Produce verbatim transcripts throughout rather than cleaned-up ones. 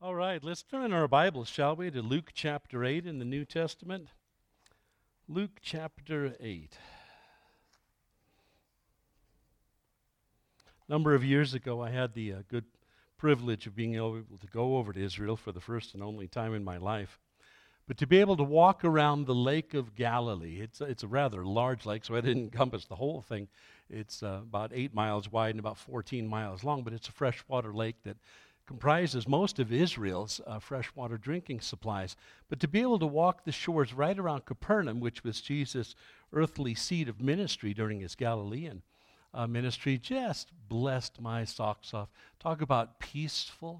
All right, let's turn our Bibles, shall we, to Luke chapter eight in the New Testament. Luke chapter eight. A number of years ago, I had the uh, good privilege of being able to go over to Israel for the first and only time in my life. But to be able to walk around the Lake of Galilee, it's, it's a rather large lake, so I didn't encompass the whole thing. It's uh, about eight miles wide and about fourteen miles long, but it's a freshwater lake that comprises most of Israel's uh, freshwater drinking supplies. But to be able to walk the shores right around Capernaum, which was Jesus' earthly seat of ministry during his Galilean uh, ministry, just blessed my socks off. Talk about peaceful.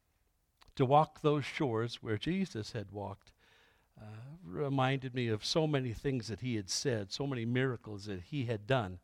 To walk those shores where Jesus had walked uh, reminded me of so many things that he had said, so many miracles that he had done.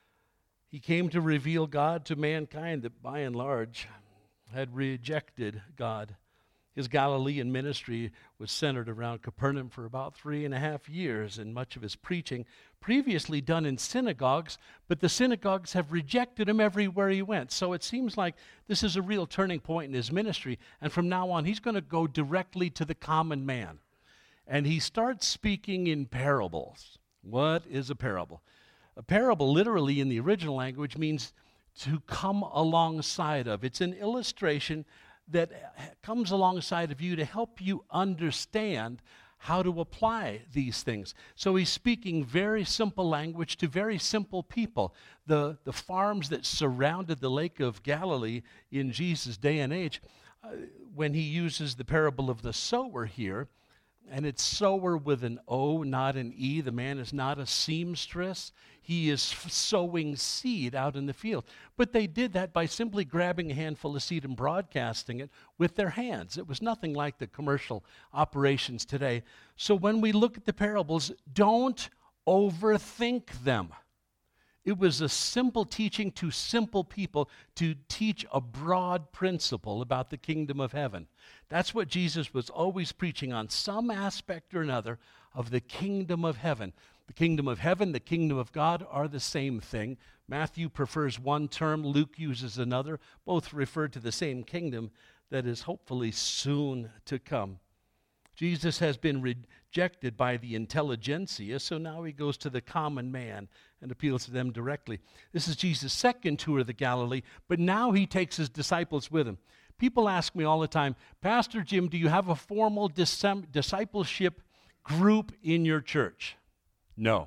He came to reveal God to mankind that by and large had rejected God. His Galilean ministry was centered around Capernaum for about three and a half years, and much of his preaching previously done in synagogues, but the synagogues have rejected him everywhere he went. So it seems like this is a real turning point in his ministry, and from now on he's going to go directly to the common man. And he starts speaking in parables. What is a parable? A parable, literally in the original language, means to come alongside of. It's an illustration that comes alongside of you to help you understand how to apply these things. So he's speaking very simple language to very simple people. The, the farms that surrounded the Lake of Galilee in Jesus' day and age, uh, when he uses the parable of the sower here, and it's sower with an O, not an E. The man is not a seamstress. He is f- sowing seed out in the field. But they did that by simply grabbing a handful of seed and broadcasting it with their hands. It was nothing like the commercial operations today. So when we look at the parables, don't overthink them. It was a simple teaching to simple people to teach a broad principle about the kingdom of heaven. That's what Jesus was always preaching on, some aspect or another of the kingdom of heaven. The kingdom of heaven, the kingdom of God are the same thing. Matthew prefers one term, Luke uses another. Both refer to the same kingdom that is hopefully soon to come. Jesus has been rejected by the intelligentsia, so now he goes to the common man and appeals to them directly. This is Jesus' second tour of the Galilee, but now he takes his disciples with him. People ask me all the time, Pastor Jim, do you have a formal dis- discipleship group in your church? No.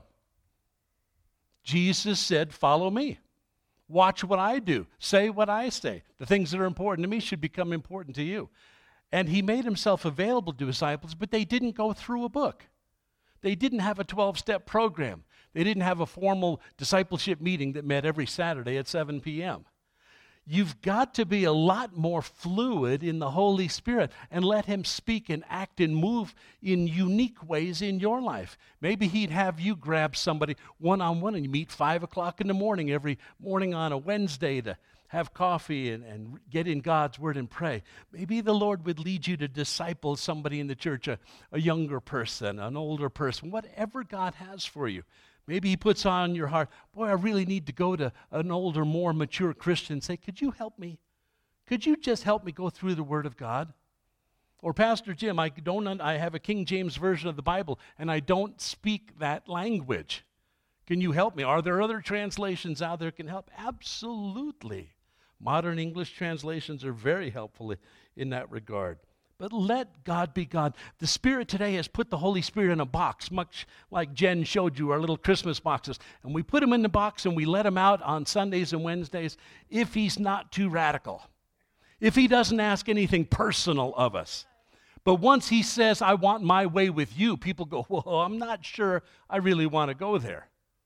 Jesus said, follow me. Watch what I do. Say what I say. The things that are important to me should become important to you. And he made himself available to disciples, but they didn't go through a book. They didn't have a twelve-step program. They didn't have a formal discipleship meeting that met every Saturday at seven p.m. You've got to be a lot more fluid in the Holy Spirit and let him speak and act and move in unique ways in your life. Maybe he'd have you grab somebody one-on-one and you meet five o'clock in the morning every morning on a Wednesday to have coffee and, and get in God's Word and pray. Maybe the Lord would lead you to disciple somebody in the church, a, a younger person, an older person, whatever God has for you. Maybe he puts on your heart, boy, I really need to go to an older, more mature Christian and say, could you help me? Could you just help me go through the Word of God? Or, Pastor Jim, I, don't, I have a King James Version of the Bible, and I don't speak that language. Can you help me? Are there other translations out there that can help? Absolutely. Modern English translations are very helpful in that regard. But let God be God. The Spirit today has put the Holy Spirit in a box, much like Jen showed you, our little Christmas boxes. And we put him in the box and we let him out on Sundays and Wednesdays if he's not too radical, if he doesn't ask anything personal of us. But once he says, I want my way with you, people go, well, I'm not sure I really want to go there.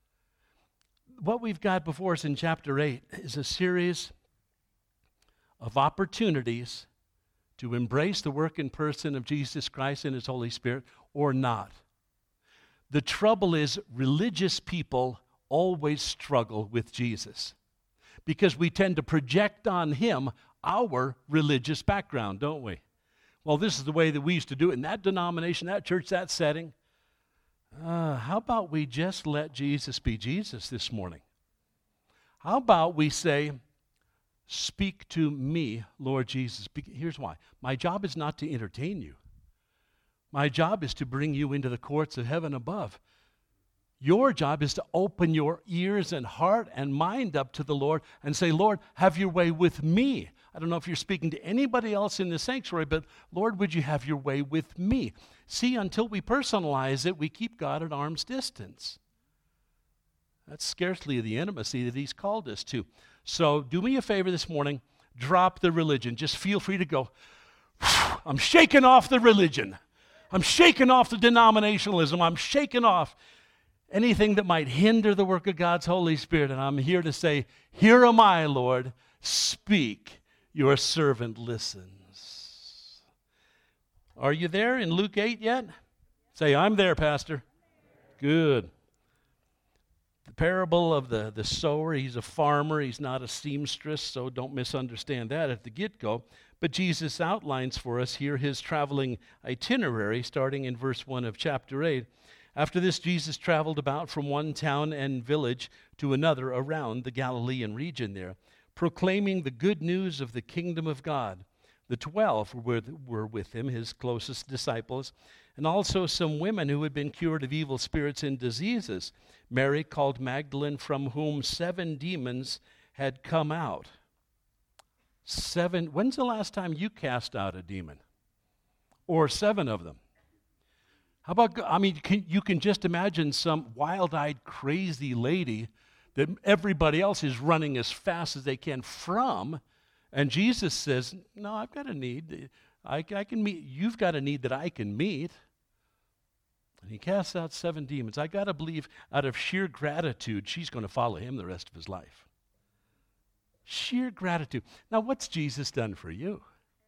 What we've got before us in chapter eight is a series of opportunities to embrace the work and person of Jesus Christ and his Holy Spirit or not. The trouble is religious people always struggle with Jesus because we tend to project on him our religious background, don't we? Well, this is the way that we used to do it in that denomination, that church, that setting. Uh, how about we just let Jesus be Jesus this morning? How about we say, Speak to me, Lord Jesus. Here's why. My job is not to entertain you. My job is to bring you into the courts of heaven above. Your job is to open your ears and heart and mind up to the Lord and say, Lord, have your way with me. I don't know if you're speaking to anybody else in the sanctuary, but Lord, would you have your way with me? See, until we personalize it, we keep God at arm's distance. That's scarcely the intimacy that he's called us to. So do me a favor this morning, drop the religion. Just feel free to go, I'm shaking off the religion. I'm shaking off the denominationalism. I'm shaking off anything that might hinder the work of God's Holy Spirit. And I'm here to say, here am I, Lord. Speak. Your servant listens. Are you there in Luke eight yet? Say, I'm there, Pastor. Good. The parable of the, the sower, he's a farmer. He's not a seamstress, so don't misunderstand that at the get-go. But Jesus outlines for us here his traveling itinerary, starting in verse one of chapter eight. After this, Jesus traveled about from one town and village to another around the Galilean region there, proclaiming the good news of the kingdom of God. The twelve were, were with him, his closest disciples, and also some women who had been cured of evil spirits and diseases. Mary, called Magdalene, from whom seven demons had come out. Seven. When's the last time you cast out a demon? Or seven of them? How about, I mean, can, you can just imagine some wild-eyed, crazy lady that everybody else is running as fast as they can from, and Jesus says, no, I've got a need. I, I can meet, you've got a need that I can meet. And he casts out seven demons. I got to believe out of sheer gratitude, she's going to follow him the rest of his life. Sheer gratitude. Now, what's Jesus done for you?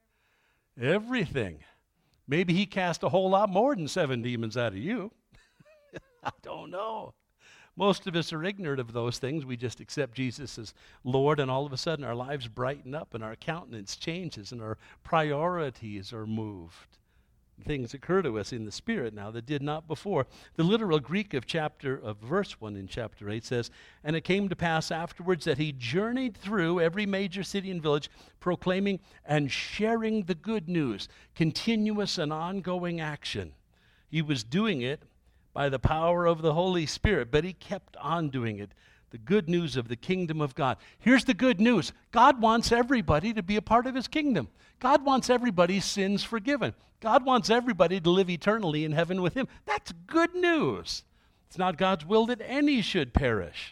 Everything. Maybe he cast a whole lot more than seven demons out of you. I don't know. Most of us are ignorant of those things. We just accept Jesus as Lord, and all of a sudden our lives brighten up and our countenance changes and our priorities are moved. Things occur to us in the Spirit now that did not before. The literal Greek of chapter of verse one in chapter eight says, and it came to pass afterwards that he journeyed through every major city and village, proclaiming and sharing the good news, continuous and ongoing action. He was doing it by the power of the Holy Spirit, but he kept on doing it. The good news of the kingdom of God. Here's the good news. God wants everybody to be a part of his kingdom. God wants everybody's sins forgiven. God wants everybody to live eternally in heaven with him. That's good news. It's not God's will that any should perish.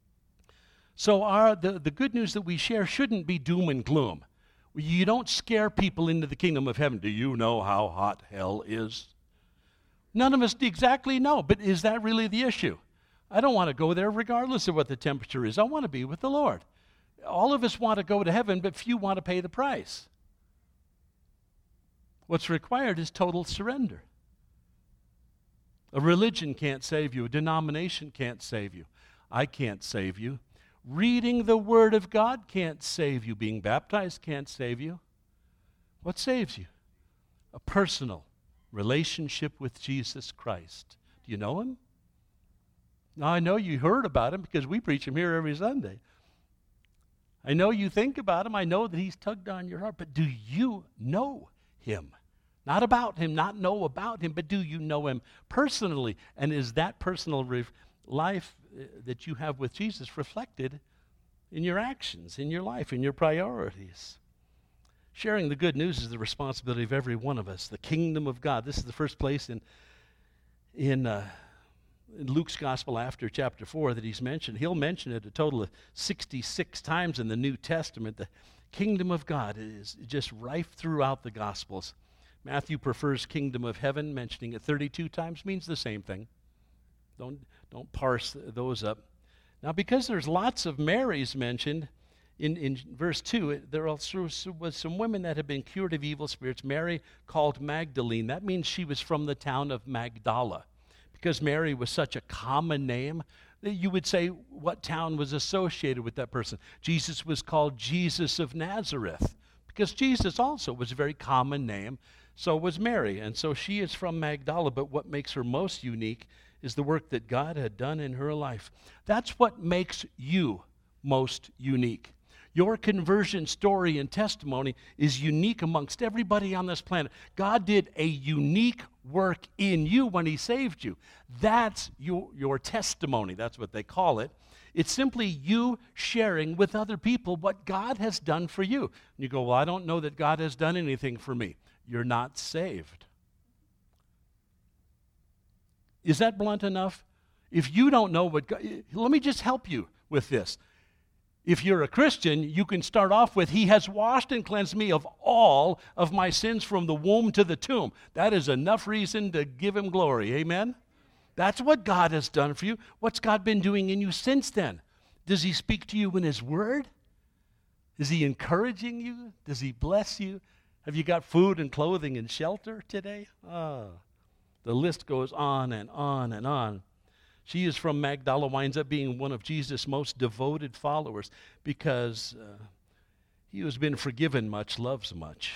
So our, the, the good news that we share shouldn't be doom and gloom. You don't scare people into the kingdom of heaven. Do you know how hot hell is? None of us exactly know, but is that really the issue? I don't want to go there regardless of what the temperature is. I want to be with the Lord. All of us want to go to heaven, but few want to pay the price. What's required is total surrender. A religion can't save you. A denomination can't save you. I can't save you. Reading the Word of God can't save you. Being baptized can't save you. What saves you? A personal relationship with Jesus Christ. Do you know him? Now, I know you heard about him because we preach him here every Sunday. I know you think about him. I know that he's tugged on your heart. But do you know him? Not about him, not know about him, but do you know him personally? And is that personal re- life uh, that you have with Jesus reflected in your actions, in your life, in your priorities? Sharing the good news is the responsibility of every one of us. The kingdom of God. This is the first place in, in, uh, in Luke's gospel after chapter four that he's mentioned. He'll mention it a total of sixty-six times in the New Testament. The kingdom of God is just rife throughout the gospels. Matthew prefers kingdom of heaven, mentioning it thirty-two times, means the same thing. Don't, don't parse those up. Now, because there's lots of Marys mentioned, In, in verse two, there also was some women that had been cured of evil spirits. Mary, called Magdalene. That means she was from the town of Magdala. Because Mary was such a common name, that you would say what town was associated with that person. Jesus was called Jesus of Nazareth. Because Jesus also was a very common name. So was Mary. And so she is from Magdala. But what makes her most unique is the work that God had done in her life. That's what makes you most unique. Your conversion story and testimony is unique amongst everybody on this planet. God did a unique work in you when he saved you. That's your, your testimony. That's what they call it. It's simply you sharing with other people what God has done for you. And you go, well, I don't know that God has done anything for me. You're not saved. Is that blunt enough? If you don't know what God, let me just help you with this. If you're a Christian, you can start off with, he has washed and cleansed me of all of my sins from the womb to the tomb. That is enough reason to give him glory. Amen? That's what God has done for you. What's God been doing in you since then? Does he speak to you in his word? Is he encouraging you? Does he bless you? Have you got food and clothing and shelter today? Ah, the list goes on and on and on. She is from Magdala, winds up being one of Jesus' most devoted followers because uh, he who has been forgiven much loves much.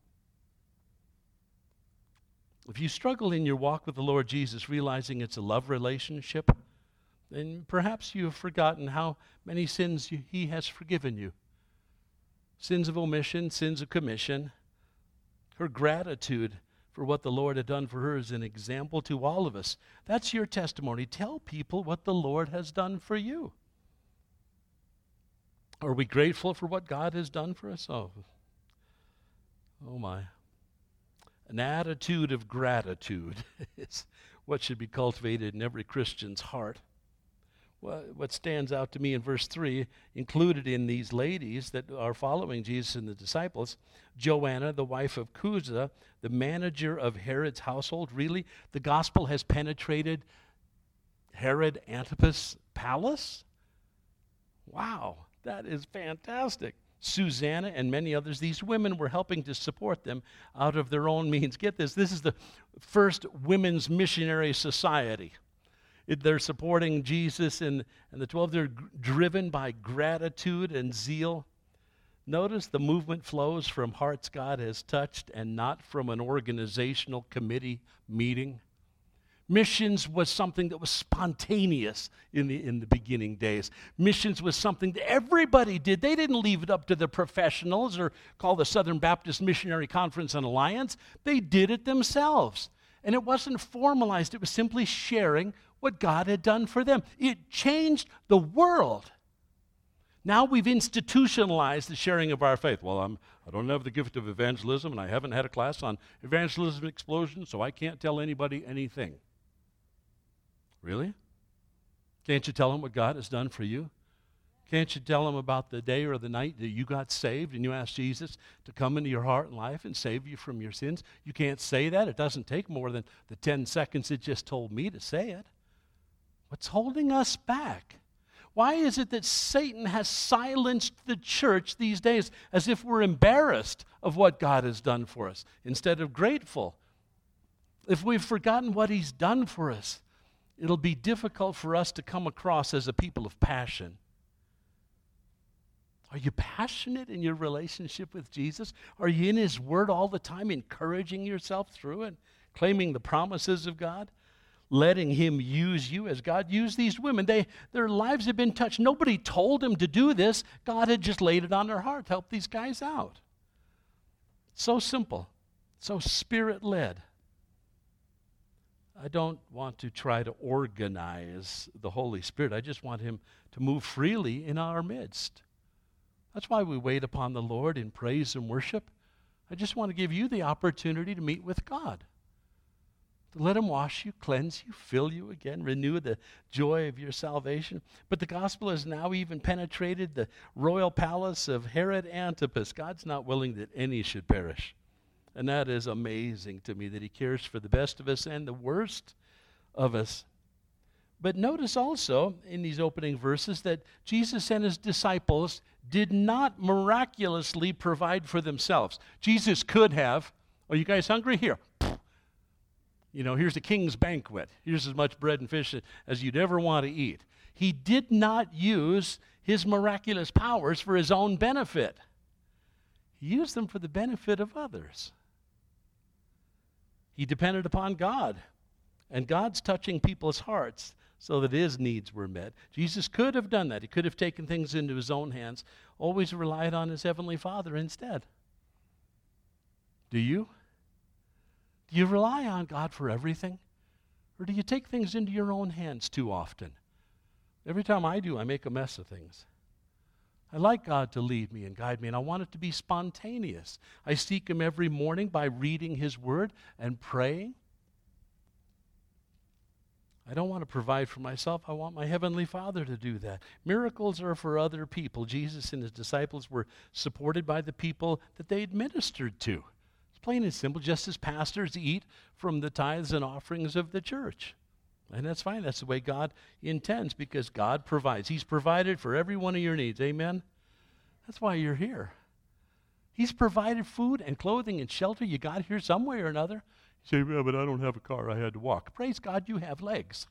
If you struggle in your walk with the Lord Jesus, realizing it's a love relationship, then perhaps you have forgotten how many sins you, he has forgiven you. Sins of omission, sins of commission. Her gratitude for what the Lord had done for her is an example to all of us. That's your testimony. Tell people what the Lord has done for you. Are we grateful for what God has done for us? Oh, oh my. An attitude of gratitude is what should be cultivated in every Christian's heart. Well, what stands out to me in verse three, included in these ladies that are following Jesus and the disciples, Joanna, the wife of Chuza, the manager of Herod's household. Really, the gospel has penetrated Herod Antipas' palace? Wow, that is fantastic. Susanna and many others, these women were helping to support them out of their own means. Get this, this is the first women's missionary society. It, they're supporting Jesus and, and the twelve. They're g- driven by gratitude and zeal. Notice the movement flows from hearts God has touched and not from an organizational committee meeting. Missions was something that was spontaneous in the, in the beginning days. Missions was something that everybody did. They didn't leave it up to the professionals or call the Southern Baptist Missionary Conference and Alliance. They did it themselves. And it wasn't formalized. It was simply sharing what God had done for them. It changed the world. Now we've institutionalized the sharing of our faith. Well, I'm, I don't have the gift of evangelism, and I haven't had a class on evangelism explosion, so I can't tell anybody anything. Really? Can't you tell them what God has done for you? Can't you tell them about the day or the night that you got saved and you asked Jesus to come into your heart and life and save you from your sins? You can't say that. It doesn't take more than the ten seconds it just told me to say it. What's holding us back? Why is it that Satan has silenced the church these days as if we're embarrassed of what God has done for us instead of grateful? If we've forgotten what he's done for us, it'll be difficult for us to come across as a people of passion. Are you passionate in your relationship with Jesus? Are you in his word all the time, encouraging yourself through it, claiming the promises of God? Letting him use you as God used these women. They, their lives have been touched. Nobody told them to do this. God had just laid it on their heart to help these guys out. So simple, so spirit-led. I don't want to try to organize the Holy Spirit. I just want him to move freely in our midst. That's why we wait upon the Lord in praise and worship. I just want to give you the opportunity to meet with God. To let him wash you, cleanse you, fill you again, renew the joy of your salvation. But the gospel has now even penetrated the royal palace of Herod Antipas. God's not willing that any should perish. And that is amazing to me, that he cares for the best of us and the worst of us. But notice also in these opening verses that Jesus and his disciples did not miraculously provide for themselves. Jesus could have, are you guys hungry? Here. You know, here's the king's banquet. Here's as much bread and fish as you'd ever want to eat. He did not use his miraculous powers for his own benefit. He used them for the benefit of others. He depended upon God, and God's touching people's hearts. so that his needs were met. Jesus could have done that. He could have taken things into his own hands, always relied on his heavenly Father instead. Do you? Do you rely on God for everything? Or do you take things into your own hands too often? Every time I do, I make a mess of things. I like God to lead me and guide me, and I want it to be spontaneous. I seek him every morning by reading his word and praying. I don't want to provide for myself. I want my heavenly Father to do that. Miracles are for other people. Jesus and his disciples were supported by the people that they administered to. It's plain and simple, just as pastors eat from the tithes and offerings of the church. And that's fine. That's the way God intends, because God provides. He's provided for every one of your needs. Amen? That's why you're here. He's provided food and clothing and shelter. You got here some way or another. You say, yeah, but I don't have a car. I had to walk. Praise God, you have legs.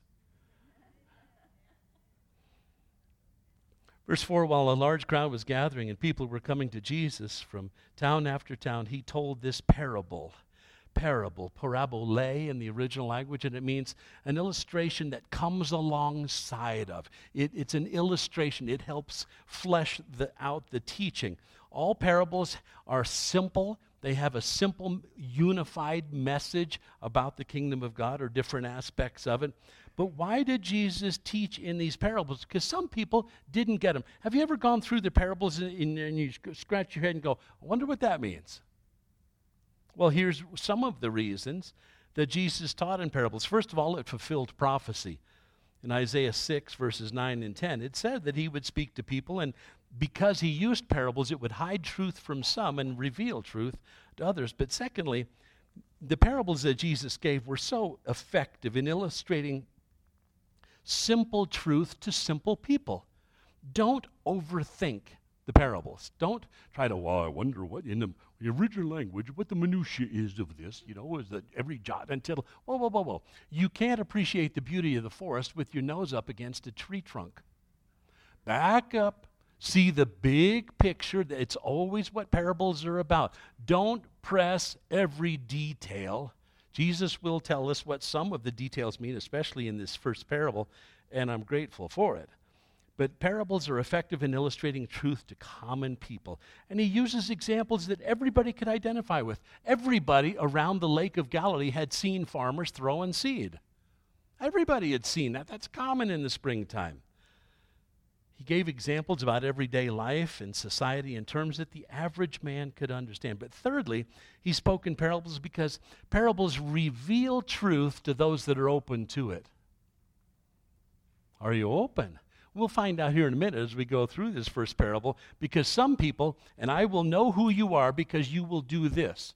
Verse four, while a large crowd was gathering and people were coming to Jesus from town after town, he told this parable. Parable, parabole in the original language, and it means an illustration that comes alongside of. It, it's an illustration. It helps flesh the, out the teaching. All parables are simple. They have a simple, unified message about the kingdom of God or different aspects of it. But why did Jesus teach in these parables? Because some people didn't get them. Have you ever gone through the parables and, and you scratch your head and go, I wonder what that means? Well, here's some of the reasons that Jesus taught in parables. First of all, it fulfilled prophecy. In Isaiah six, verses nine and ten, it said that he would speak to people, and because he used parables, it would hide truth from some and reveal truth to others. But secondly, the parables that Jesus gave were so effective in illustrating simple truth to simple people. Don't overthink the parables. Don't try to, well, I wonder what in the, the original language, what the minutiae is of this, you know, is that every jot and tittle. Whoa, whoa, whoa, whoa. You can't appreciate the beauty of the forest with your nose up against a tree trunk. Back up. See the big picture. It's always what parables are about. Don't press every detail. Jesus will tell us what some of the details mean, especially in this first parable, and I'm grateful for it. But parables are effective in illustrating truth to common people. And he uses examples that everybody could identify with. Everybody around the Lake of Galilee had seen farmers throwing seed. Everybody had seen that. That's common in the springtime. He gave examples about everyday life and society in terms that the average man could understand. But thirdly, he spoke in parables because parables reveal truth to those that are open to it. Are you open? We'll find out here in a minute as we go through this first parable, because some people, and I will know who you are because you will do this.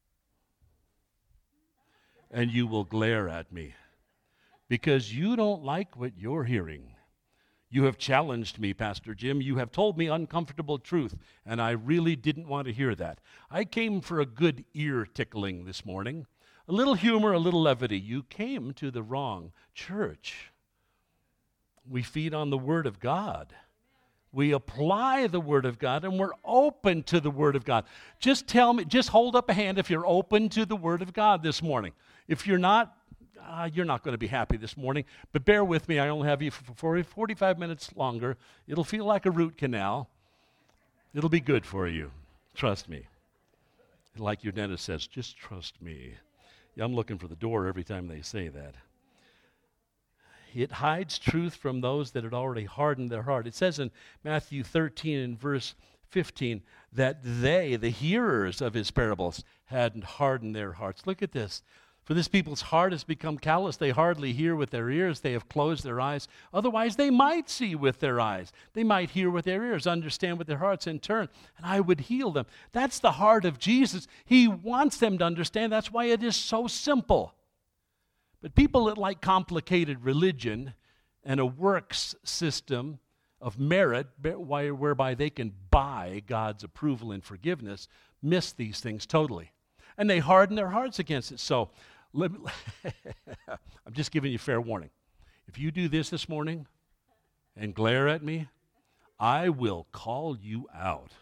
And you will glare at me because you don't like what you're hearing. You have challenged me, Pastor Jim. You have told me uncomfortable truth, and I really didn't want to hear that. I came for a good ear tickling this morning. A little humor, a little levity. You came to the wrong church. We feed on the Word of God. We apply the Word of God, and we're open to the Word of God. Just tell me, just hold up a hand if you're open to the Word of God this morning. If you're not, uh, you're not going to be happy this morning, but bear with me. I only have you for forty-five minutes longer. It'll feel like a root canal. It'll be good for you. Trust me. Like your dentist says, just trust me. Yeah, I'm looking for the door every time they say that. It hides truth from those that had already hardened their heart. It says in Matthew thirteen and verse fifteen that they, the hearers of his parables, hadn't hardened their hearts. Look at this. For this people's heart has become callous. They hardly hear with their ears. They have closed their eyes. Otherwise, they might see with their eyes. They might hear with their ears, understand with their hearts, and turn, and I would heal them. That's the heart of Jesus. He wants them to understand. That's why it is so simple. But people that like complicated religion and a works system of merit whereby they can buy God's approval and forgiveness miss these things totally. And they harden their hearts against it. So I'm just giving you fair warning. If you do this this morning and glare at me, I will call you out.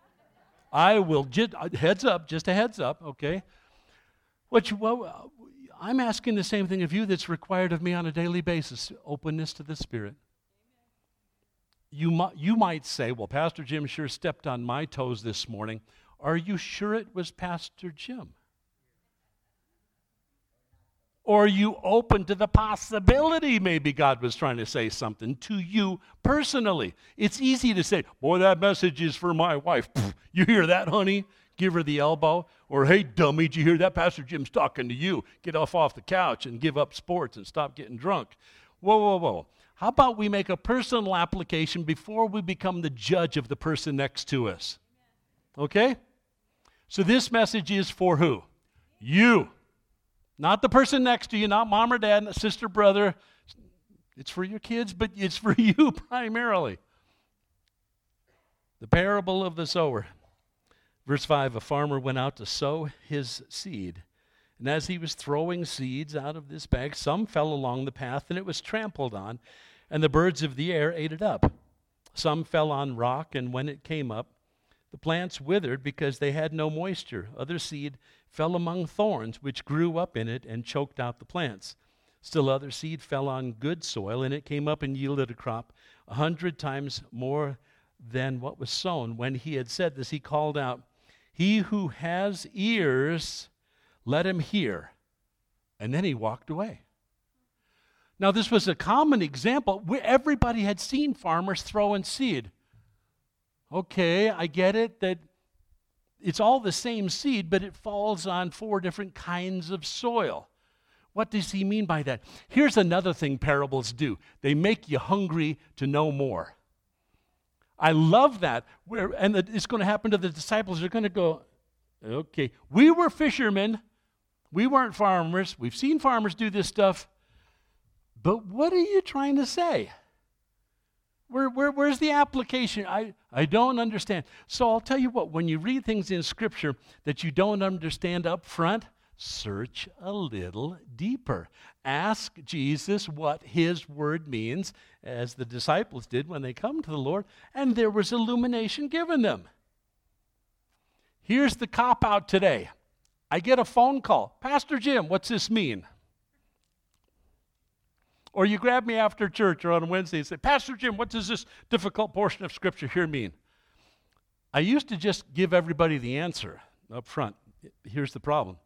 I will, just, heads up, just a heads up, okay? What you, well, I'm asking the same thing of you that's required of me on a daily basis, openness to the Spirit. You, mu- you might say, well, Pastor Jim sure stepped on my toes this morning. Are you sure it was Pastor Jim? Or are you open to the possibility maybe God was trying to say something to you personally? It's easy to say, boy, that message is for my wife. Pfft, you hear that, honey? Give her the elbow. Or, hey, dummy, did you hear that? Pastor Jim's talking to you. Get off off the couch and give up sports and stop getting drunk. Whoa, whoa, whoa. How about we make a personal application before we become the judge of the person next to us? Okay? So this message is for who? You. Not the person next to you, not mom or dad, sister, brother. It's for your kids, but it's for you primarily. The parable of the sower. Verse five, a farmer went out to sow his seed. And as he was throwing seeds out of this bag, some fell along the path, and it was trampled on, and the birds of the air ate it up. Some fell on rock, and when it came up, the plants withered because they had no moisture. Other seed fell among thorns, which grew up in it and choked out the plants. Still other seed fell on good soil, and it came up and yielded a crop a hundred times more than what was sown. When he had said this, he called out, "He who has ears, let him hear." And then he walked away. Now, this was a common example where everybody had seen farmers throwing seed. Okay, I get it that it's all the same seed, but it falls on four different kinds of soil. What does he mean by that? Here's another thing parables do. They make you hungry to know more. I love that. Where, and it's going to happen to the disciples. They're going to go, okay, we were fishermen. We weren't farmers. We've seen farmers do this stuff. But what are you trying to say? Where, where, where's the application? I, I don't understand. So I'll tell you what, when you read things in Scripture that you don't understand up front, search a little deeper. Ask Jesus what his word means, as the disciples did when they come to the Lord, and there was illumination given them. Here's the cop-out today. I get a phone call. Pastor Jim, what's this mean? Or you grab me after church or on Wednesday and say, Pastor Jim, what does this difficult portion of Scripture here mean? I used to just give everybody the answer up front. Here's the problem.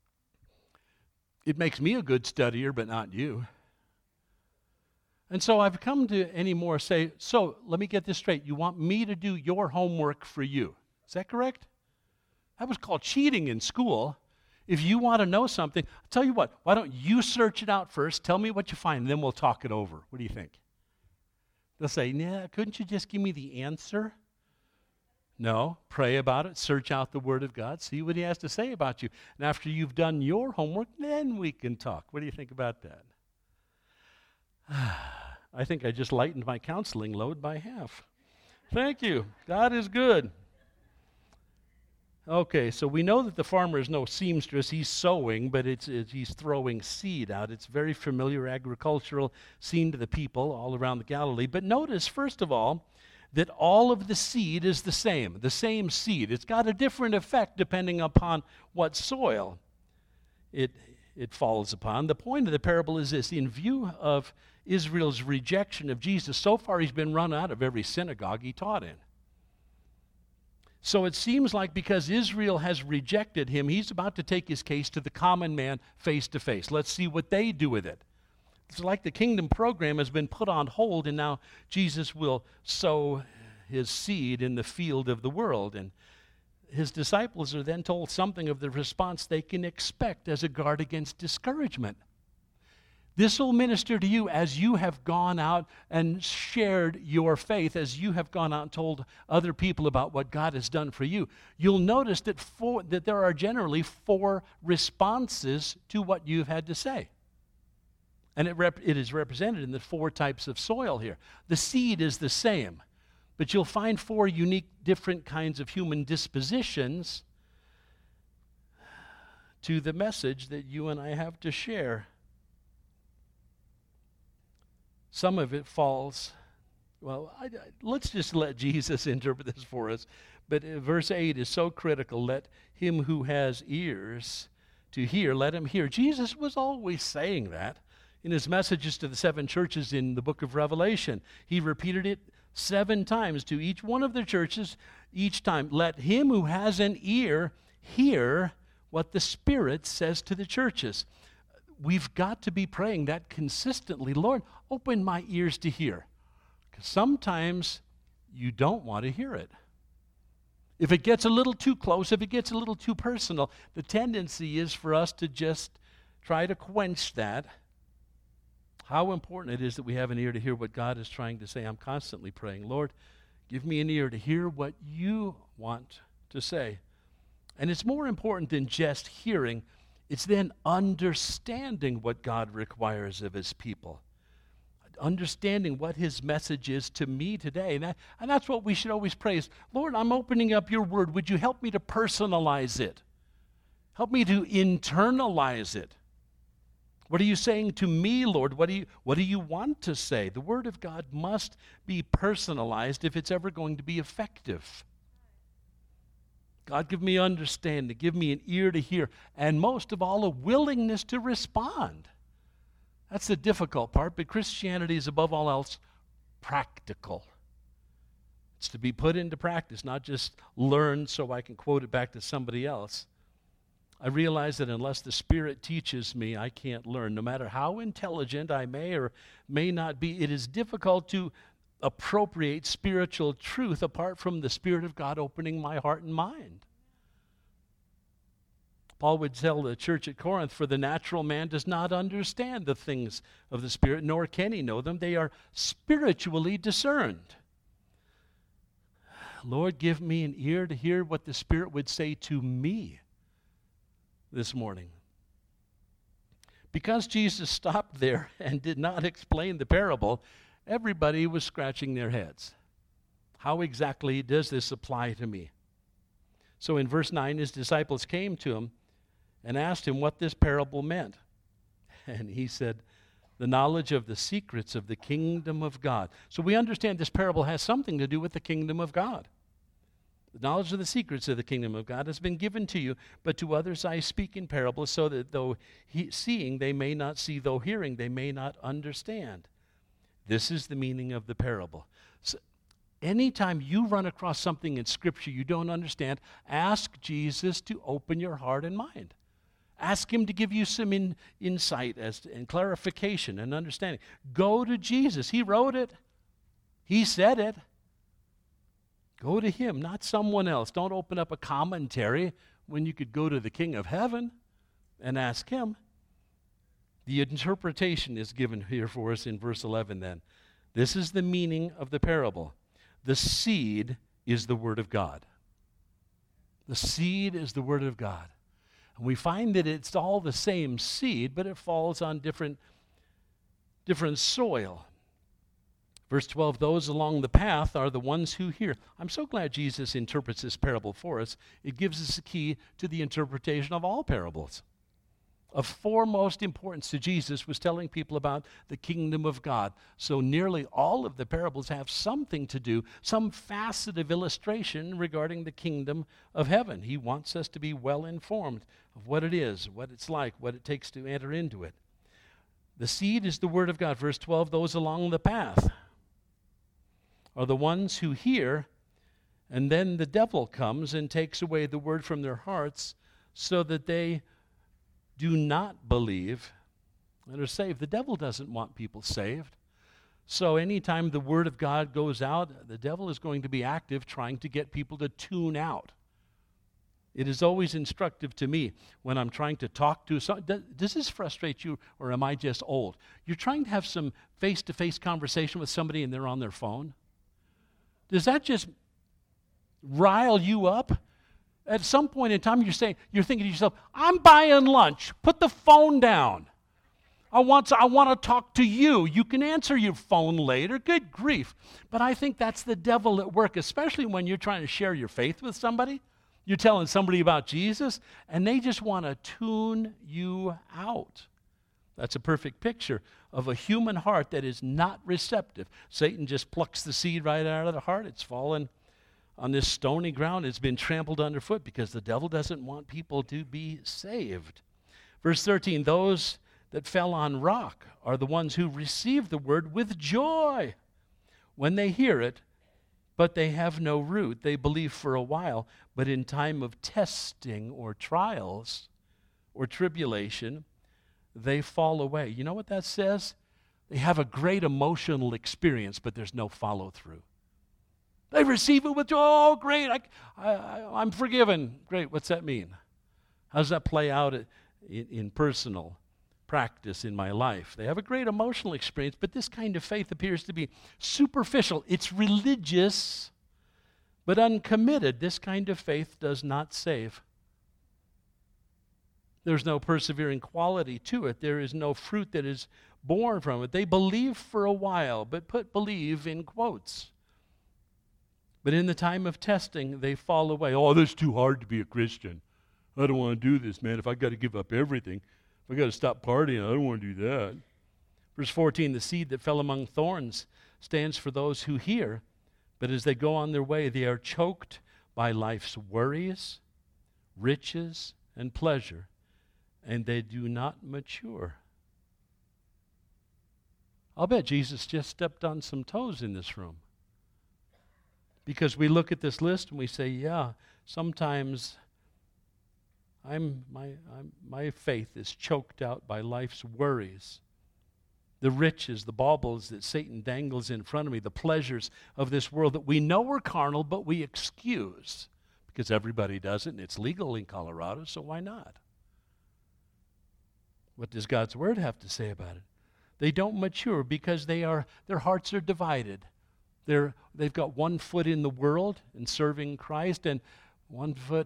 It makes me a good studier, but not you. And so I've come to anymore say, so let me get this straight. You want me to do your homework for you. Is that correct? That was called cheating in school. If you want to know something, I'll tell you what, why don't you search it out first, tell me what you find, and then we'll talk it over. What do you think? They'll say, nah, couldn't you just give me the answer? No, pray about it, search out the Word of God, see what he has to say about you. And after you've done your homework, then we can talk. What do you think about that? I think I just lightened my counseling load by half. Thank you. God is good. Okay, so we know that the farmer is no seamstress. He's sowing, but it's, it's he's throwing seed out. It's very familiar agricultural scene to the people all around the Galilee. But notice, first of all, that all of the seed is the same, the same seed. It's got a different effect depending upon what soil it, it falls upon. The point of the parable is this. In view of Israel's rejection of Jesus, so far he's been run out of every synagogue he taught in. So it seems like because Israel has rejected him, he's about to take his case to the common man face to face. Let's see what they do with it. It's like the kingdom program has been put on hold, and now Jesus will sow his seed in the field of the world. And his disciples are then told something of the response they can expect as a guard against discouragement. This will minister to you as you have gone out and shared your faith, as you have gone out and told other people about what God has done for you. You'll notice that, four, that there are generally four responses to what you've had to say. And it, rep, it is represented in the four types of soil here. The seed is the same, but you'll find four unique, different kinds of human dispositions to the message that you and I have to share. Some of it falls, well, I, I, let's just let Jesus interpret this for us. But uh, verse eight is so critical. Let him who has ears to hear, let him hear. Jesus was always saying that in his messages to the seven churches in the book of Revelation. He repeated it seven times to each one of the churches, each time. Let him who has an ear hear what the Spirit says to the churches. We've got to be praying that consistently. Lord, open my ears to hear. Because sometimes you don't want to hear it. If it gets a little too close, if it gets a little too personal, the tendency is for us to just try to quench that. How important it is that we have an ear to hear what God is trying to say. I'm constantly praying, Lord, give me an ear to hear what you want to say. And it's more important than just hearing. It's then understanding what God requires of his people. Understanding what his message is to me today. And, that, and that's what we should always pray is, Lord, I'm opening up your word. Would you help me to personalize it? Help me to internalize it. What are you saying to me, Lord? What do you, what do you want to say? The word of God must be personalized if it's ever going to be effective. God, give me understanding. Give me an ear to hear. And most of all, a willingness to respond. That's the difficult part, but Christianity is above all else practical. It's to be put into practice, not just learned so I can quote it back to somebody else. I realize that unless the Spirit teaches me, I can't learn. No matter how intelligent I may or may not be, it is difficult to appropriate spiritual truth apart from the Spirit of God opening my heart and mind. Paul would tell the church at Corinth, for the natural man does not understand the things of the Spirit, nor can he know them. They are spiritually discerned. Lord, give me an ear to hear what the Spirit would say to me this morning. Because Jesus stopped there and did not explain the parable, everybody was scratching their heads. How exactly does this apply to me? So in verse nine, his disciples came to him and asked him what this parable meant. And he said, the knowledge of the secrets of the kingdom of God. So we understand this parable has something to do with the kingdom of God. The knowledge of the secrets of the kingdom of God has been given to you, but to others I speak in parables, so that though he, seeing they may not see, though hearing they may not understand. This is the meaning of the parable. So anytime you run across something in Scripture you don't understand, ask Jesus to open your heart and mind. Ask him to give you some in, insight as to, and clarification and understanding. Go to Jesus. He wrote it. He said it. Go to him, not someone else. Don't open up a commentary when you could go to the King of Heaven and ask him. The interpretation is given here for us in verse eleven then. This is the meaning of the parable. The seed is the word of God. The seed is the word of God. And we find that it's all the same seed, but it falls on different, different soil. Verse twelve, those along the path are the ones who hear. I'm so glad Jesus interprets this parable for us. It gives us a key to the interpretation of all parables. Of foremost importance to Jesus was telling people about the kingdom of God. So nearly all of the parables have something to do, some facet of illustration regarding the kingdom of heaven. He wants us to be well informed of what it is, what it's like, what it takes to enter into it. The seed is the word of God. Verse twelve, those along the path are the ones who hear, and then the devil comes and takes away the word from their hearts so that they do not believe and are saved. The devil doesn't want people saved. So anytime the word of God goes out, the devil is going to be active trying to get people to tune out. It is always instructive to me when I'm trying to talk to someone. Does, does this frustrate you, or am I just old? You're trying to have some face-to-face conversation with somebody and they're on their phone? Does that just rile you up? At some point in time, you're saying, you're thinking to yourself, I'm buying lunch. Put the phone down. I want to, I want to talk to you. You can answer your phone later. Good grief. But I think that's the devil at work, especially when you're trying to share your faith with somebody. You're telling somebody about Jesus, and they just want to tune you out. That's a perfect picture of a human heart that is not receptive. Satan just plucks the seed right out of the heart. It's fallen on this stony ground. It's been trampled underfoot because the devil doesn't want people to be saved. Verse thirteen, those that fell on rock are the ones who receive the word with joy when they hear it, but they have no root. They believe for a while, but in time of testing or trials or tribulation, they fall away. You know what that says? They have a great emotional experience, but there's no follow-through. They receive it with joy. Oh, great, I, I, I'm forgiven. Great, what's that mean? How does that play out in, in personal practice in my life? They have a great emotional experience, but this kind of faith appears to be superficial. It's religious, but uncommitted. This kind of faith does not save. There's no persevering quality to it. There is no fruit that is born from it. They believe for a while, but put believe in quotes. But in the time of testing, they fall away. Oh, this is too hard to be a Christian. I don't want to do this, man. If I got to give up everything, if I got to stop partying, I don't want to do that. Verse fourteen, the seed that fell among thorns stands for those who hear, but as they go on their way, they are choked by life's worries, riches, and pleasure, and they do not mature. I'll bet Jesus just stepped on some toes in this room. Because we look at this list and we say, yeah, sometimes I'm, my, I'm, my faith is choked out by life's worries, the riches, the baubles that Satan dangles in front of me, the pleasures of this world that we know are carnal, but we excuse because everybody does it and it's legal in Colorado, so why not? What does God's Word have to say about it? They don't mature because they are, their hearts are divided. They're, they've got one foot in the world and serving Christ and one foot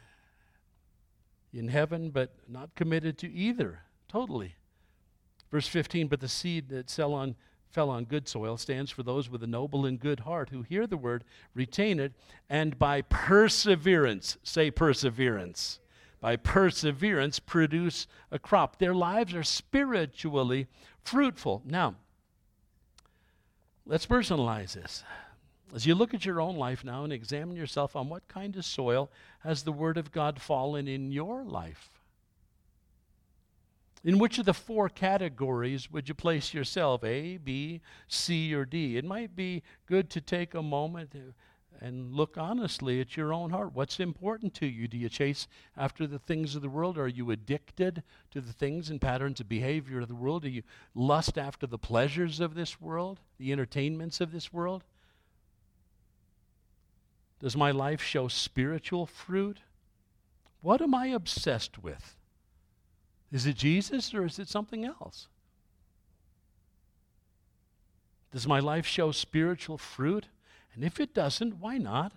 in heaven, but not committed to either, totally. Verse fifteen, but the seed that fell on, fell on good soil stands for those with a noble and good heart who hear the word, retain it, and by perseverance, say perseverance, by perseverance produce a crop. Their lives are spiritually fruitful. Now, let's personalize this. As you look at your own life now and examine yourself, on what kind of soil has the Word of God fallen in your life? In which of the four categories would you place yourself, A, B, C, or D? It might be good to take a moment and look honestly at your own heart. What's important to you? Do you chase after the things of the world? Are you addicted to the things and patterns of behavior of the world? Do you lust after the pleasures of this world, the entertainments of this world? Does my life show spiritual fruit? What am I obsessed with? Is it Jesus or is it something else? Does my life show spiritual fruit? And if it doesn't, why not?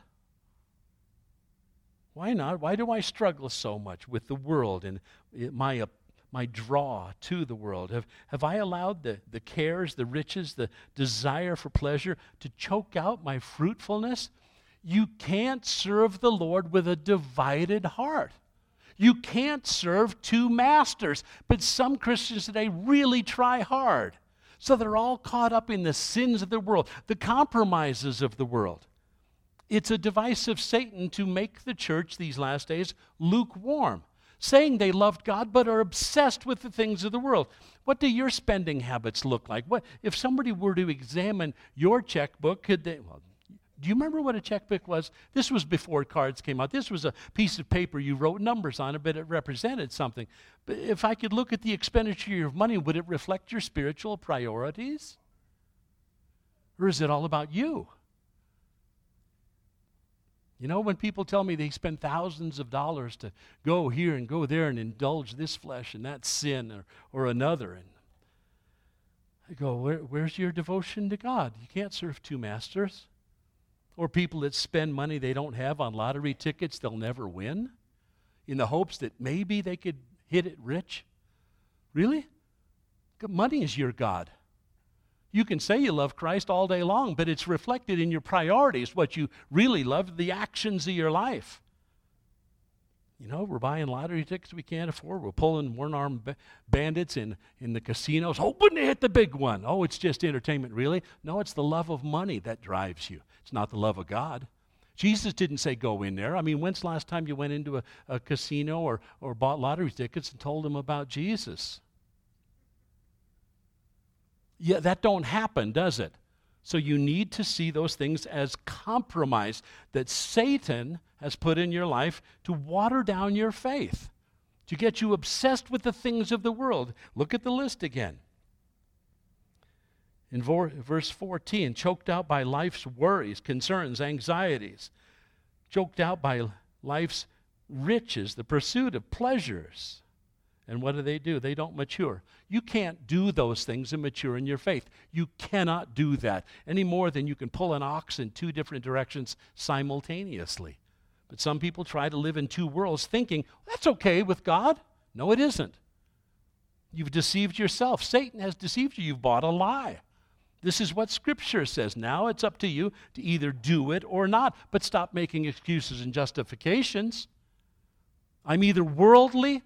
Why not? Why do I struggle so much with the world and my uh, my draw to the world? Have, have I allowed the, the cares, the riches, the desire for pleasure to choke out my fruitfulness? You can't serve the Lord with a divided heart. You can't serve two masters. But some Christians today really try hard. So they're all caught up in the sins of the world, the compromises of the world. It's a device of Satan to make the church these last days lukewarm, saying they loved God but are obsessed with the things of the world. What do your spending habits look like? What if somebody were to examine your checkbook, could they, well, do you remember what a checkbook was? This was before cards came out. This was a piece of paper. You wrote numbers on it, but it represented something. But if I could look at the expenditure of money, would it reflect your spiritual priorities? Or is it all about you? You know, when people tell me they spend thousands of dollars to go here and go there and indulge this flesh and that sin or, or another, and I go, Where, where's your devotion to God? You can't serve two masters. Or people that spend money they don't have on lottery tickets they'll never win in the hopes that maybe they could hit it rich. Really? Money is your God. You can say you love Christ all day long, but it's reflected in your priorities, what you really love, the actions of your life. You know, we're buying lottery tickets we can't afford. We're pulling one-armed ba- bandits in, in the casinos, hoping to hit the big one. Oh, it's just entertainment, really? No, it's the love of money that drives you. It's not the love of God. Jesus didn't say go in there. I mean, when's the last time you went into a, a casino or, or bought lottery tickets and told them about Jesus? Yeah, that don't happen, does it? So you need to see those things as compromise that Satan has put in your life to water down your faith, to get you obsessed with the things of the world. Look at the list again. In verse fourteen, choked out by life's worries, concerns, anxieties, choked out by life's riches, the pursuit of pleasures. And what do they do? They don't mature. You can't do those things and mature in your faith. You cannot do that any more than you can pull an ox in two different directions simultaneously. But some people try to live in two worlds thinking, that's okay with God. No, it isn't. You've deceived yourself. Satan has deceived you. You've bought a lie. This is what Scripture says. Now it's up to you to either do it or not. But stop making excuses and justifications. I'm either worldly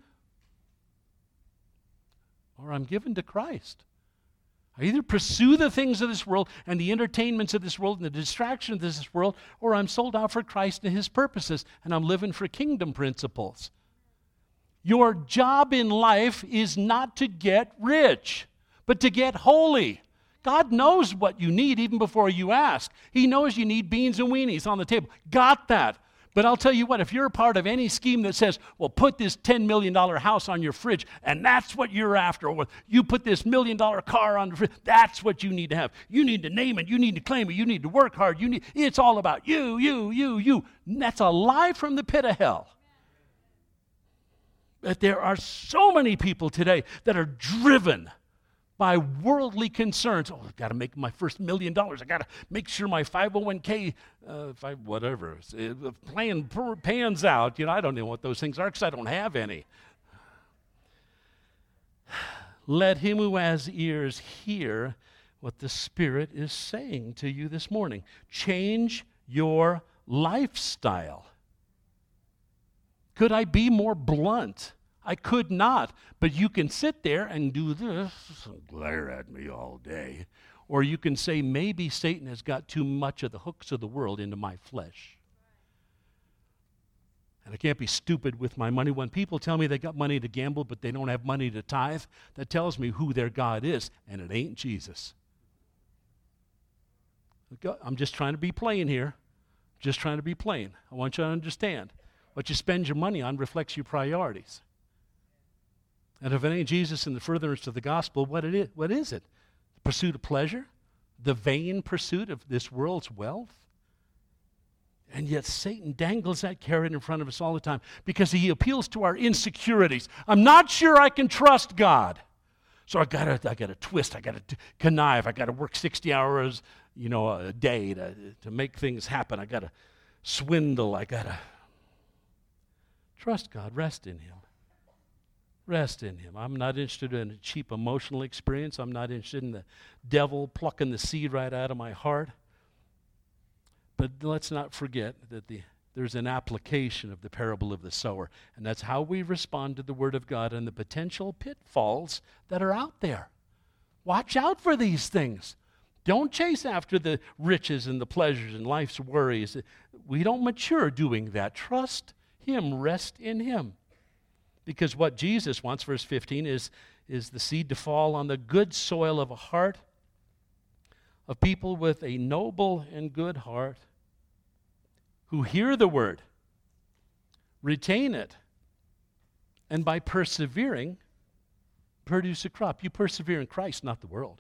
or I'm given to Christ. I either pursue the things of this world and the entertainments of this world and the distractions of this world, or I'm sold out for Christ and His purposes, and I'm living for kingdom principles. Your job in life is not to get rich, but to get holy. God knows what you need even before you ask. He knows you need beans and weenies on the table. Got that. But I'll tell you what, if you're a part of any scheme that says, well, put this ten million dollars house on your fridge, and that's what you're after, or you put this million dollar car on the fridge, that's what you need to have. You need to name it. You need to claim it. You need to work hard. You need. It's all about you, you, you, you. And that's a lie from the pit of hell. But there are so many people today that are driven by worldly concerns. Oh, I've got to make my first million dollars. I've got to make sure my five oh one k, uh, five, whatever, uh, plan pans out. You know, I don't know what those things are because I don't have any. Let him who has ears hear what the Spirit is saying to you this morning. Change your lifestyle. Could I be more blunt? I could not, but you can sit there and do this and glare at me all day. Or you can say, maybe Satan has got too much of the hooks of the world into my flesh. And I can't be stupid with my money. When people tell me they got money to gamble, but they don't have money to tithe, that tells me who their God is, and it ain't Jesus. I'm just trying to be plain here. Just trying to be plain. I want you to understand. What you spend your money on reflects your priorities. And if it ain't Jesus in the furtherance of the gospel, what it is, what is it? The pursuit of pleasure? The vain pursuit of this world's wealth? And yet Satan dangles that carrot in front of us all the time because he appeals to our insecurities. I'm not sure I can trust God. So I gotta, I gotta twist, I gotta t- connive, I gotta work sixty hours, you know, a day to, to make things happen. I gotta swindle, I gotta trust God, rest in Him. Rest in Him. I'm not interested in a cheap emotional experience. I'm not interested in the devil plucking the seed right out of my heart. But let's not forget that the, there's an application of the parable of the sower, and that's how we respond to the Word of God and the potential pitfalls that are out there. Watch out for these things. Don't chase after the riches and the pleasures and life's worries. We don't mature doing that. Trust Him. Rest in Him. Because what Jesus wants, verse fifteen, is, is the seed to fall on the good soil of a heart of people with a noble and good heart who hear the word, retain it, and by persevering, produce a crop. You persevere in Christ, not the world.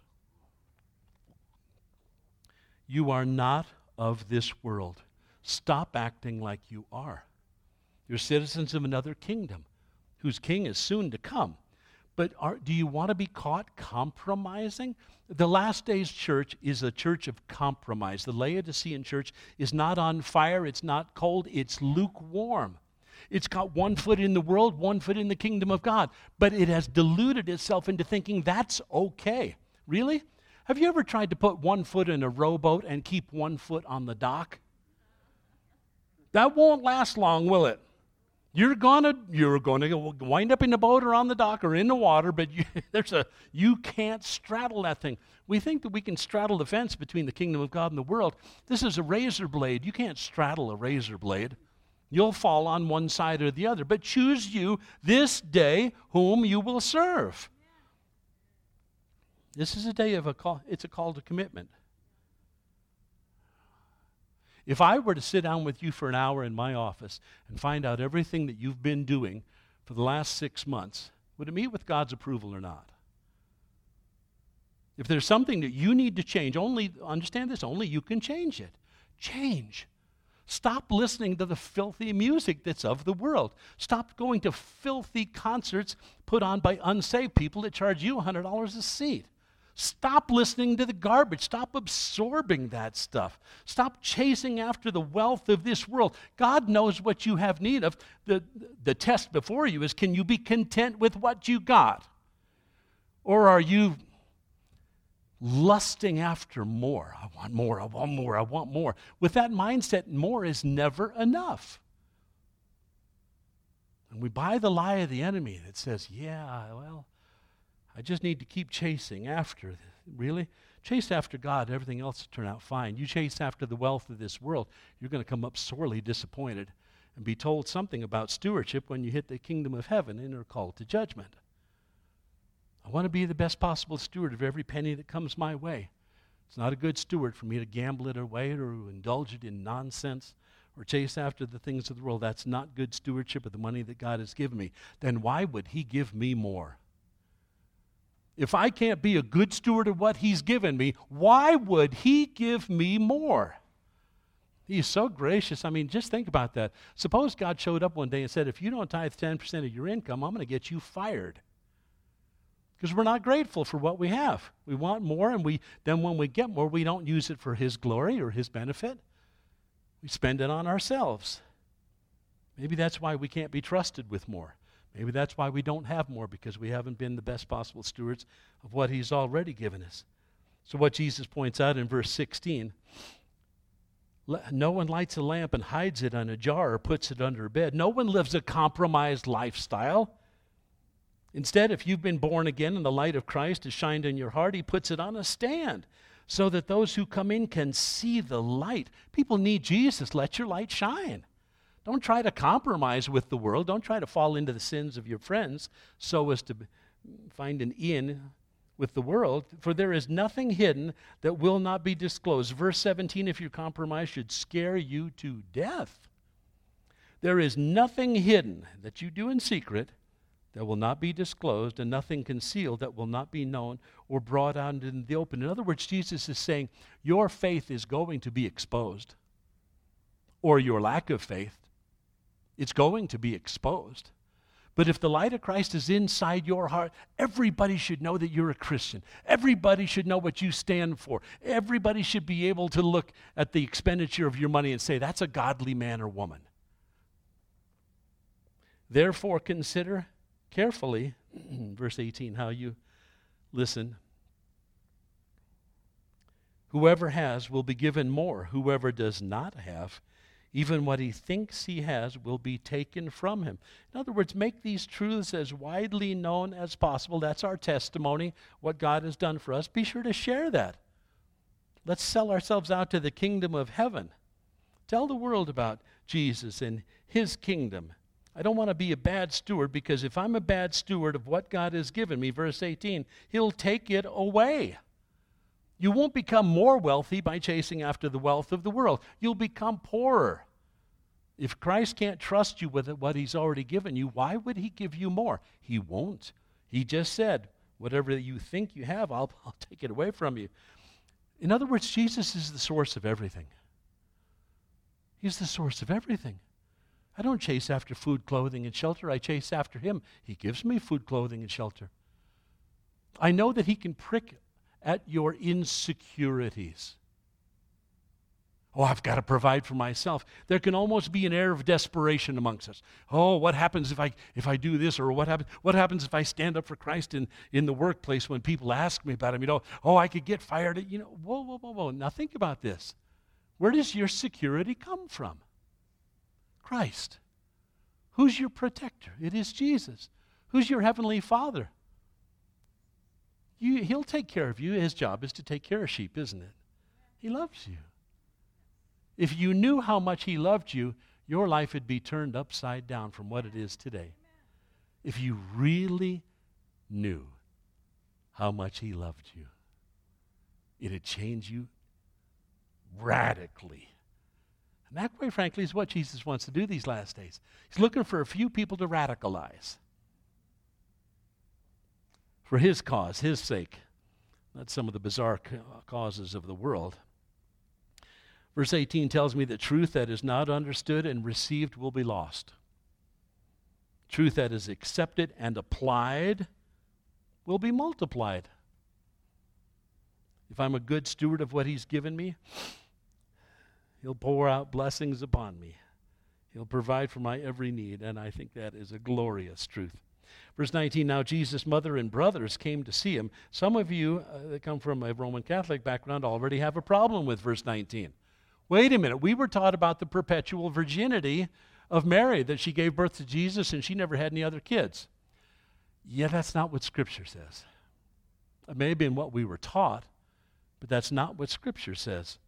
You are not of this world. Stop acting like you are. You're citizens of another kingdom, whose king is soon to come. But are, do you want to be caught compromising? The last days church is a church of compromise. The Laodicean church is not on fire, it's not cold, it's lukewarm. It's got one foot in the world, one foot in the kingdom of God. But it has deluded itself into thinking that's okay. Really? Have you ever tried to put one foot in a rowboat and keep one foot on the dock? That won't last long, will it? You're gonna you're gonna wind up in the boat or on the dock or in the water, but you, there's a you can't straddle that thing. We think that we can straddle the fence between the kingdom of God and the world. This is a razor blade. You can't straddle a razor blade. You'll fall on one side or the other. But choose you this day whom you will serve. This is a day of a call. It's a call to commitment. If I were to sit down with you for an hour in my office and find out everything that you've been doing for the last six months, would it meet with God's approval or not? If there's something that you need to change, only, understand this, only you can change it. Change. Stop listening to the filthy music that's of the world. Stop going to filthy concerts put on by unsaved people that charge you one hundred dollars a seat. Stop listening to the garbage. Stop absorbing that stuff. Stop chasing after the wealth of this world. God knows what you have need of. The, the test before you is, can you be content with what you got? Or are you lusting after more? I want more, I want more, I want more. With that mindset, more is never enough. And we buy the lie of the enemy that says, yeah, well, I just need to keep chasing after. Really? Chase after God, everything else will turn out fine. You chase after the wealth of this world, you're going to come up sorely disappointed and be told something about stewardship when you hit the kingdom of heaven and are called to judgment. I want to be the best possible steward of every penny that comes my way. It's not a good steward for me to gamble it away or indulge it in nonsense or chase after the things of the world. That's not good stewardship of the money that God has given me. Then why would He give me more? If I can't be a good steward of what He's given me, why would He give me more? He's so gracious. I mean, just think about that. Suppose God showed up one day and said, if you don't tithe ten percent of your income, I'm going to get you fired. Because we're not grateful for what we have. We want more, and we then when we get more, we don't use it for His glory or His benefit. We spend it on ourselves. Maybe that's why we can't be trusted with more. Maybe that's why we don't have more, because we haven't been the best possible stewards of what He's already given us. So what Jesus points out in verse sixteen, no one lights a lamp and hides it on a jar or puts it under a bed. No one lives a compromised lifestyle. Instead, if you've been born again and the light of Christ has shined in your heart, He puts it on a stand so that those who come in can see the light. People need Jesus. Let your light shine. Don't try to compromise with the world. Don't try to fall into the sins of your friends so as to find an in with the world. For there is nothing hidden that will not be disclosed. Verse seventeen, if you compromise, should scare you to death. There is nothing hidden that you do in secret that will not be disclosed, and nothing concealed that will not be known or brought out in the open. In other words, Jesus is saying your faith is going to be exposed, or your lack of faith. It's going to be exposed. But if the light of Christ is inside your heart, everybody should know that you're a Christian. Everybody should know what you stand for. Everybody should be able to look at the expenditure of your money and say, that's a godly man or woman. Therefore, consider carefully, verse eighteen, how you listen. Whoever has will be given more. Whoever does not have, even what he thinks he has will be taken from him. In other words, make these truths as widely known as possible. That's our testimony, what God has done for us. Be sure to share that. Let's sell ourselves out to the kingdom of heaven. Tell the world about Jesus and His kingdom. I don't want to be a bad steward, because if I'm a bad steward of what God has given me, verse eighteen, He'll take it away. You won't become more wealthy by chasing after the wealth of the world. You'll become poorer. If Christ can't trust you with what He's already given you, why would He give you more? He won't. He just said, whatever you think you have, I'll, I'll take it away from you. In other words, Jesus is the source of everything. He's the source of everything. I don't chase after food, clothing, and shelter. I chase after Him. He gives me food, clothing, and shelter. I know that He can prick at your insecurities. Oh, I've got to provide for myself. There can almost be an air of desperation amongst us. Oh, what happens if I if I do this, or what happens what happens if I stand up for Christ in, in the workplace when people ask me about Him? You know, oh, I could get fired. You know, whoa, whoa, whoa, whoa. Now think about this. Where does your security come from? Christ. Who's your protector? It is Jesus. Who's your heavenly Father? You, he'll take care of you. His job is to take care of sheep, isn't it? He loves you. If you knew how much he loved you, your life would be turned upside down from what it is today. If you really knew how much he loved you, it'd change you radically. And that, quite frankly, is what Jesus wants to do these last days. He's looking for a few people to radicalize for his cause, his sake, not some of the bizarre ca- causes of the world. Verse eighteen tells me that truth that is not understood and received will be lost. Truth that is accepted and applied will be multiplied. If I'm a good steward of what he's given me, he'll pour out blessings upon me. He'll provide for my every need, and I think that is a glorious truth. Verse nineteen, now Jesus' mother and brothers came to see him. Some of you uh, that come from a Roman Catholic background already have a problem with verse nineteen. Wait a minute, we were taught about the perpetual virginity of Mary, that she gave birth to Jesus and she never had any other kids. Yeah, that's not what Scripture says. It may have been what we were taught, but that's not what Scripture says.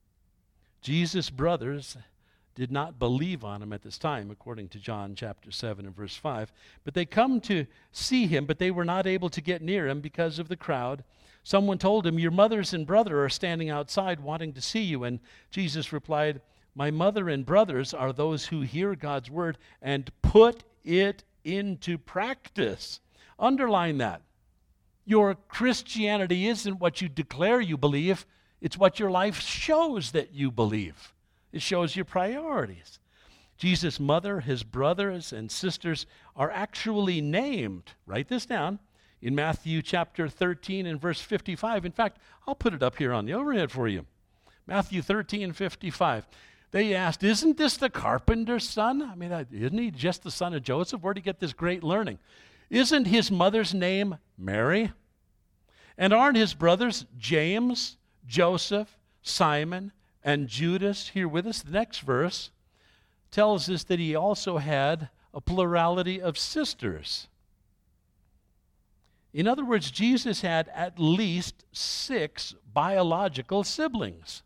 Jesus' brothers did not believe on him at this time, according to John chapter seven and verse five. But they come to see him, but they were not able to get near him because of the crowd. Someone told him, your mothers and brother are standing outside wanting to see you. And Jesus replied, my mother and brothers are those who hear God's word and put it into practice. Underline that. Your Christianity isn't what you declare you believe. It's what your life shows that you believe. It shows your priorities. Jesus' mother, his brothers and sisters are actually named. Write this down. In Matthew chapter thirteen and verse fifty-five. In fact, I'll put it up here on the overhead for you. Matthew thirteen, fifty-five. They asked, isn't this the carpenter's son? I mean, isn't he just the son of Joseph? Where'd he get this great learning? Isn't his mother's name Mary? And aren't his brothers James, Joseph, Simon, and Judas here with us? The next verse tells us that he also had a plurality of sisters. In other words, Jesus had at least six biological siblings.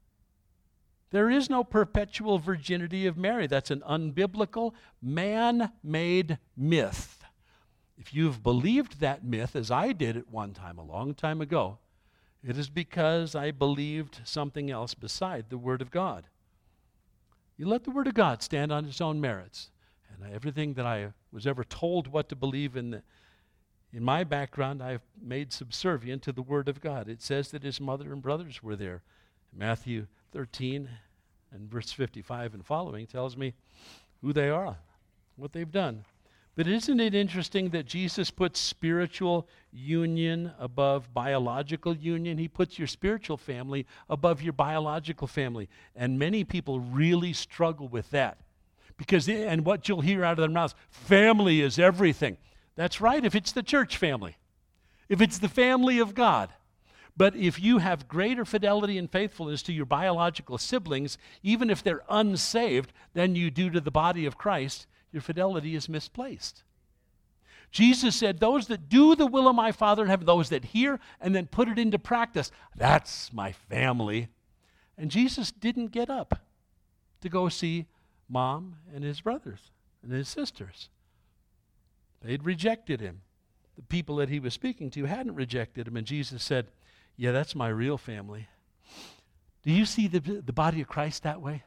There is no perpetual virginity of Mary. That's an unbiblical, man-made myth. If you've believed that myth, as I did at one time, a long time ago, it is because I believed something else beside the Word of God. You let the Word of God stand on its own merits. And everything that I was ever told what to believe in, the, in my background, I've made subservient to the Word of God. It says that his mother and brothers were there. Matthew thirteen and verse fifty-five and following tells me who they are, what they've done. But isn't it interesting that Jesus puts spiritual union above biological union? He puts your spiritual family above your biological family. And many people really struggle with that. Because, and what you'll hear out of their mouths, family is everything. That's right, if it's the church family. If it's the family of God. But if you have greater fidelity and faithfulness to your biological siblings, even if they're unsaved, than you do to the body of Christ, your fidelity is misplaced. Jesus said, those that do the will of my Father in heaven, those that hear and then put it into practice, that's my family. And Jesus didn't get up to go see Mom and his brothers and his sisters. They'd rejected him. The people that he was speaking to hadn't rejected him, and Jesus said, yeah, that's my real family. Do you see the, the body of Christ that way?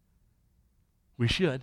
We should.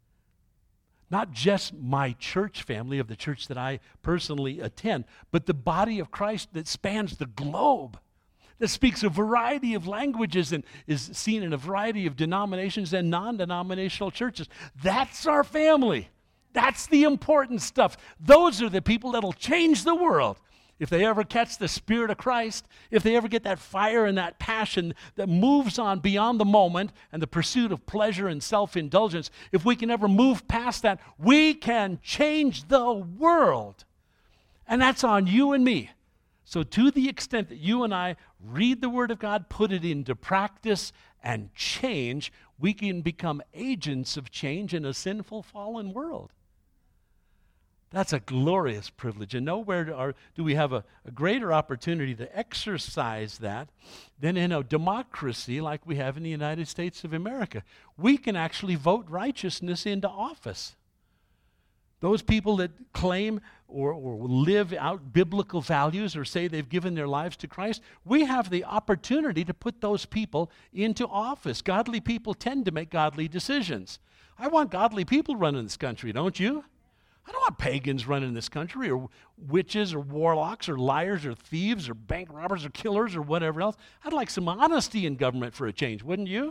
Not just my church family of the church that I personally attend, but the body of Christ that spans the globe, that speaks a variety of languages and is seen in a variety of denominations and non-denominational churches. That's our family. That's the important stuff. Those are the people that'll change the world. If they ever catch the Spirit of Christ, if they ever get that fire and that passion that moves on beyond the moment and the pursuit of pleasure and self-indulgence, if we can ever move past that, we can change the world. And that's on you and me. So to the extent that you and I read the Word of God, put it into practice, and change, we can become agents of change in a sinful, fallen world. That's a glorious privilege, and nowhere do, our, do we have a, a greater opportunity to exercise that than in a democracy like we have in the United States of America. We can actually vote righteousness into office. Those people that claim or, or live out biblical values or say they've given their lives to Christ, we have the opportunity to put those people into office. Godly people tend to make godly decisions. I want godly people running this country, don't you? I don't want pagans running this country, or witches, or warlocks, or liars, or thieves, or bank robbers, or killers, or whatever else. I'd like some honesty in government for a change, wouldn't you?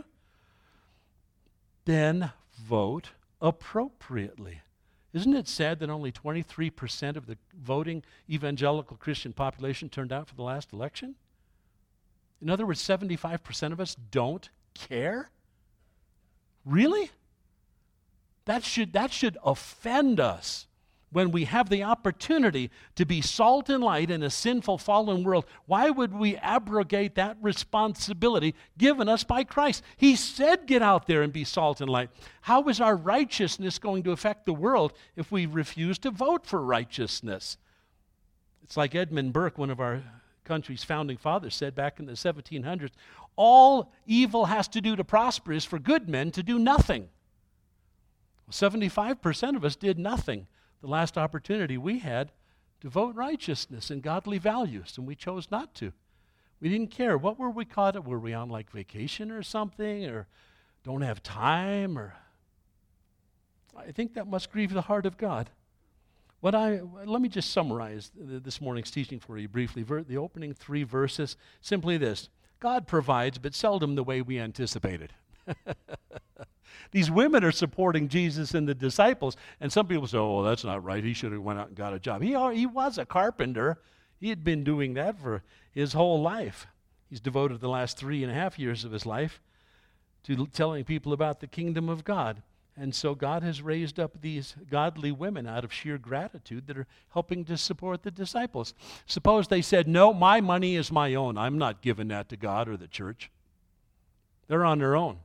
Then vote appropriately. Isn't it sad that only twenty-three percent of the voting evangelical Christian population turned out for the last election? In other words, seventy-five percent of us don't care? Really? That should, that should offend us when we have the opportunity to be salt and light in a sinful, fallen world. Why would we abrogate that responsibility given us by Christ? He said, get out there and be salt and light. How is our righteousness going to affect the world if we refuse to vote for righteousness? It's like Edmund Burke, one of our country's founding fathers, said back in the seventeen hundreds, all evil has to do to prosper is for good men to do nothing. seventy-five percent of us did nothing the last opportunity we had to vote righteousness and godly values, and we chose not to. We didn't care. What were we caught up? Were we on like vacation or something, or don't have time? Or I think that must grieve the heart of God. What I let me just summarize this morning's teaching for you briefly. Ver, the opening three verses, simply this: God provides, but seldom the way we anticipated. These women are supporting Jesus and the disciples, and some people say, oh, that's not right. He should have went out and got a job. He, he was a carpenter. He had been doing that for his whole life. He's devoted the last three and a half years of his life to telling people about the kingdom of God. And so God has raised up these godly women out of sheer gratitude that are helping to support the disciples. Suppose they said, no, my money is my own. I'm not giving that to God or the church. They're on their own.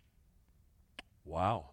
Wow.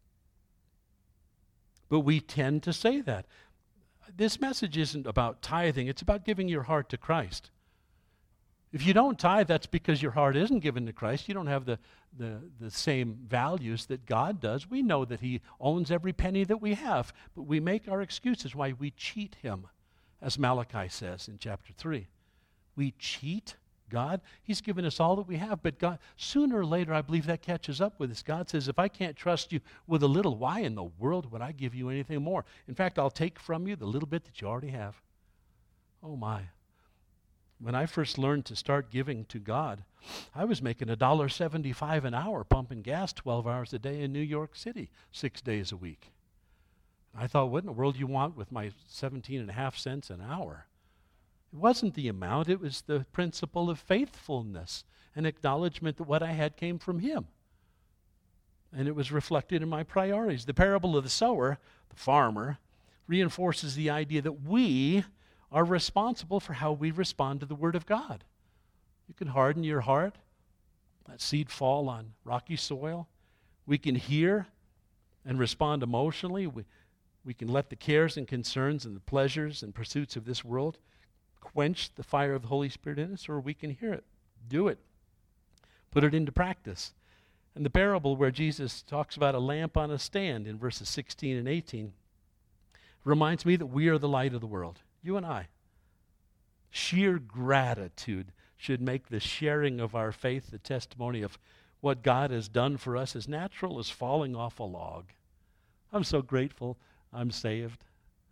But we tend to say that. This message isn't about tithing. It's about giving your heart to Christ. If you don't tithe, that's because your heart isn't given to Christ. You don't have the, the, the same values that God does. We know that he owns every penny that we have, but we make our excuses why we cheat him, as Malachi says in chapter three. We cheat God. He's given us all that we have, but God, sooner or later, I believe that catches up with us. God says, if I can't trust you with a little, why in the world would I give you anything more? In fact, I'll take from you the little bit that you already have. Oh my. When I first learned to start giving to God, I was making one dollar seventy-five an hour pumping gas twelve hours a day in New York City, six days a week. I thought, what in the world do you want with my seventeen and a half cents an hour? It wasn't the amount, it was the principle of faithfulness and acknowledgement that what I had came from him. And it was reflected in my priorities. The parable of the sower, the farmer, reinforces the idea that we are responsible for how we respond to the Word of God. You can harden your heart, let seed fall on rocky soil. We can hear and respond emotionally. We, we can let the cares and concerns and the pleasures and pursuits of this world quench the fire of the Holy Spirit in us, or we can hear it, do it, put it into practice. And the parable where Jesus talks about a lamp on a stand in verses sixteen and eighteen reminds me that we are the light of the world, you and I. Sheer gratitude should make the sharing of our faith, the testimony of what God has done for us, as natural as falling off a log. I'm so grateful I'm saved.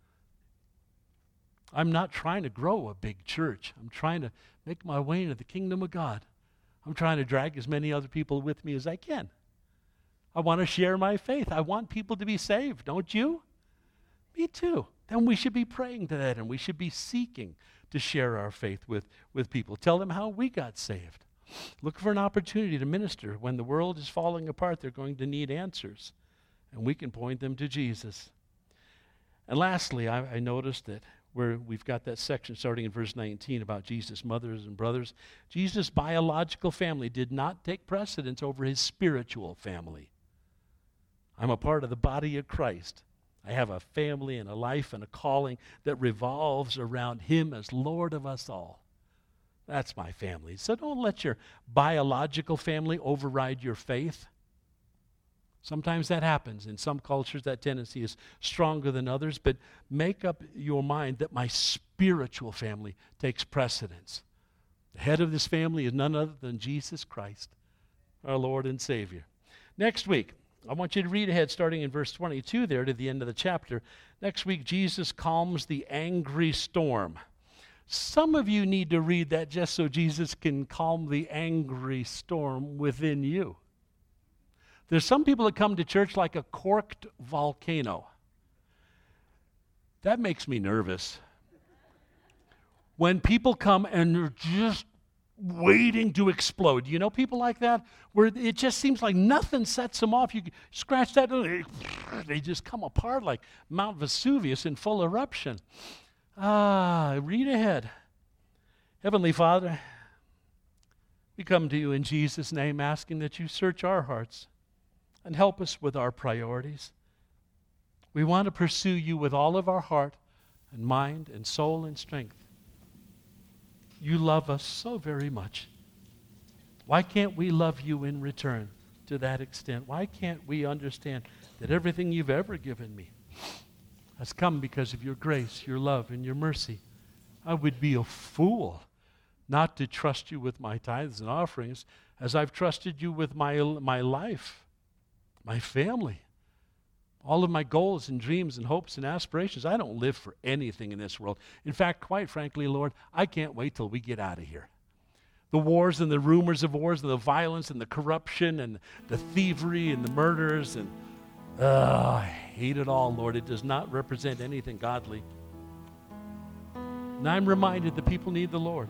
I'm not trying to grow a big church. I'm trying to make my way into the kingdom of God. I'm trying to drag as many other people with me as I can. I want to share my faith. I want people to be saved, don't you? Me too. Then we should be praying to that, and we should be seeking to share our faith with, with people. Tell them how we got saved. Look for an opportunity to minister. When the world is falling apart, they're going to need answers, and we can point them to Jesus. And lastly, I, I noticed that where we've got that section starting in verse nineteen about Jesus' mothers and brothers. Jesus' biological family did not take precedence over his spiritual family. I'm a part of the body of Christ. I have a family and a life and a calling that revolves around him as Lord of us all. That's my family. So don't let your biological family override your faith. Sometimes that happens. In some cultures, that tendency is stronger than others, but make up your mind that my spiritual family takes precedence. The head of this family is none other than Jesus Christ, our Lord and Savior. Next week, I want you to read ahead starting in verse twenty-two there to the end of the chapter. Next week, Jesus calms the angry storm. Some of you need to read that just so Jesus can calm the angry storm within you. There's some people that come to church like a corked volcano. That makes me nervous. When people come and they're just waiting to explode. You know people like that? Where it just seems like nothing sets them off. You scratch that, they just come apart like Mount Vesuvius in full eruption. Ah, read ahead. Heavenly Father, we come to you in Jesus' name asking that you search our hearts and help us with our priorities. We want to pursue you with all of our heart and mind and soul and strength. You love us so very much. Why can't we love you in return to that extent? Why can't we understand that everything you've ever given me has come because of your grace, your love, and your mercy? I would be a fool not to trust you with my tithes and offerings as I've trusted you with my, my life, my family, all of my goals and dreams and hopes and aspirations. I don't live for anything in this world. In fact, quite frankly, Lord, I can't wait till we get out of here. The wars and the rumors of wars and the violence and the corruption and the thievery and the murders and uh, I hate it all, Lord. It does not represent anything godly. And I'm reminded that people need the Lord.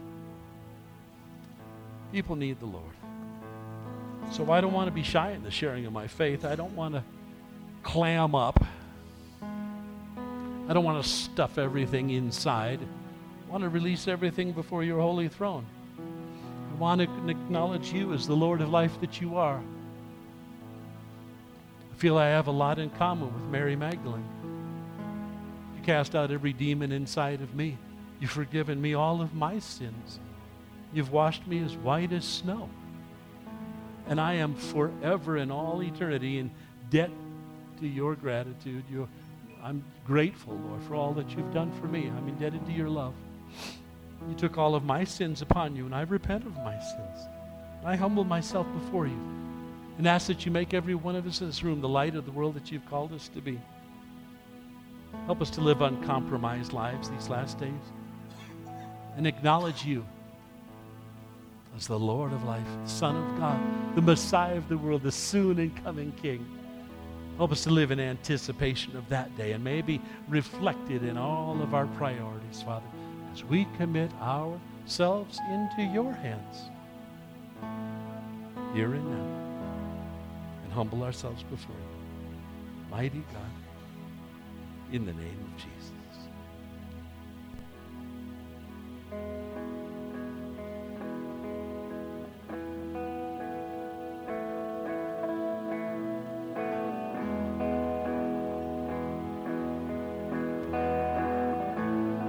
People need the Lord. So I don't want to be shy in the sharing of my faith. I don't want to clam up. I don't want to stuff everything inside. I want to release everything before your holy throne. I want to acknowledge you as the Lord of life that you are. I feel I have a lot in common with Mary Magdalene. You cast out every demon inside of me. You've forgiven me all of my sins. You've washed me as white as snow. And I am forever in all eternity in debt to your gratitude. Your, I'm grateful, Lord, for all that you've done for me. I'm indebted to your love. You took all of my sins upon you, and I repent of my sins. I humble myself before you and ask that you make every one of us in this room the light of the world that you've called us to be. Help us to live uncompromised lives these last days and acknowledge you as the Lord of life, the Son of God, the Messiah of the world, the soon and coming King. Help us to live in anticipation of that day and may be reflected in all of our priorities, Father, as we commit ourselves into your hands here and now and humble ourselves before you. Mighty God, in the name of Jesus.